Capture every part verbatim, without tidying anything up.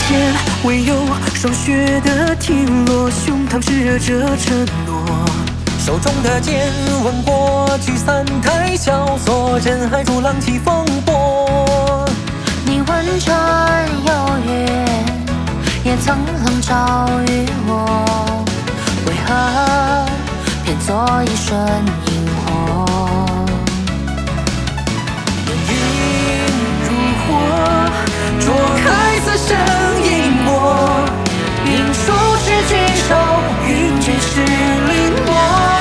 间，唯有霜雪的停落，胸膛炽热着承诺。手中的剑吻过，聚散太萧索，人海如浪起风波。 你问斩遥远，也曾冷照于我，为何偏做一瞬萤火？ 云如火，灼开此生一抹。云舒持君手，云卷石林落。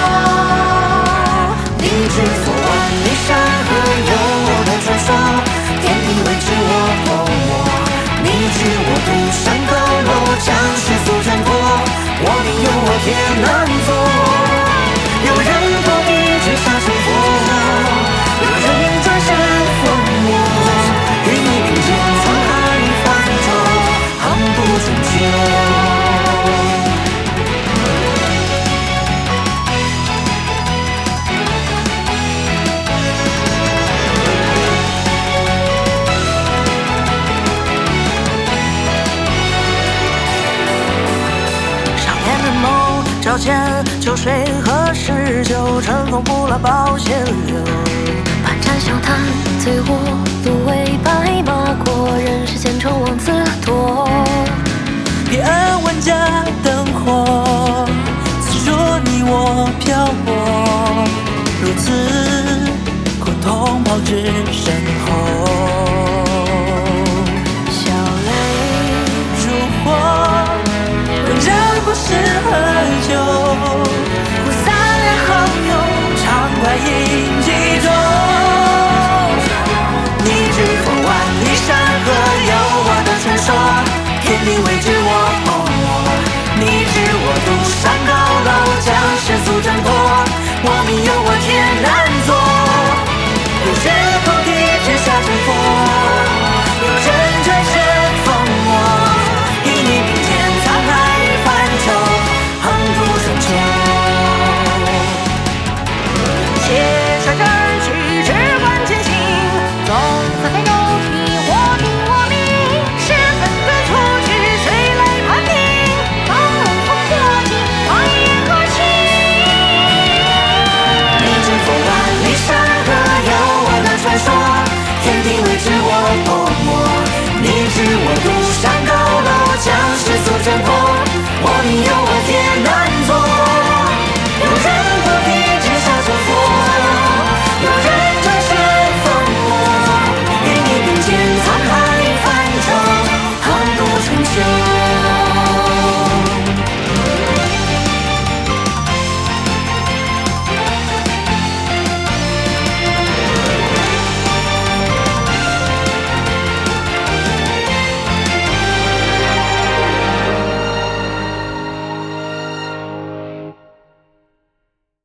你知否万里山河有我的传说，天地为之我投我。你知我独山高楼，将世俗挣脱。我命由我天难作。有人破壁追杀成佛，有人转身封我。与你并肩沧海泛舟，航不终究。朝见秋水何时酒，乘风不老保险流。 半盏笑谈醉卧，芦苇白马过，人世间愁望自多。 别